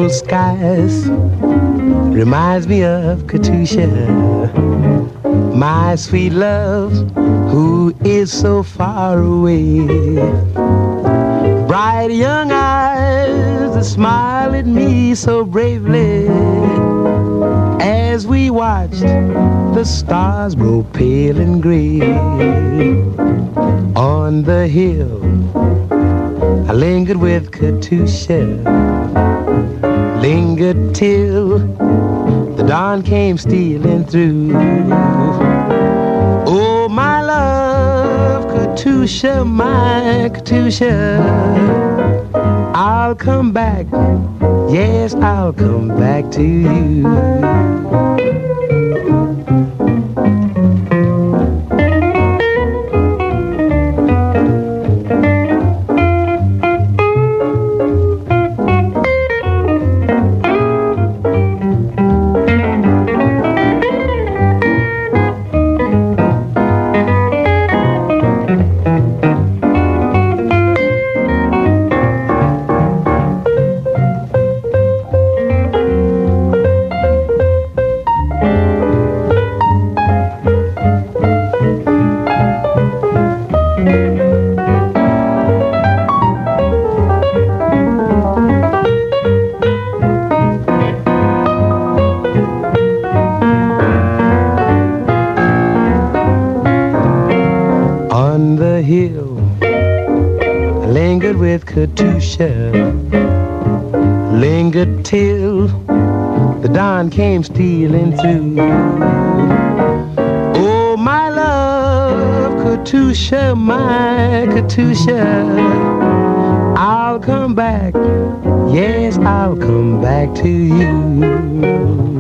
blue skies reminds me of Katusha, my sweet love, who is so far away. Bright young eyes that smile at me so bravely as we watched the stars grow pale and gray. On the hill I lingered with Katusha, lingered till the dawn came stealing through. Oh, my love, Katusha, my Katusha, I'll come back, yes, I'll come back to you. On the hill I lingered with Katusha, lingered till the dawn came stealing through. Oh, my love, Katusha, my Katusha, I'll come back, yes, I'll come back to you.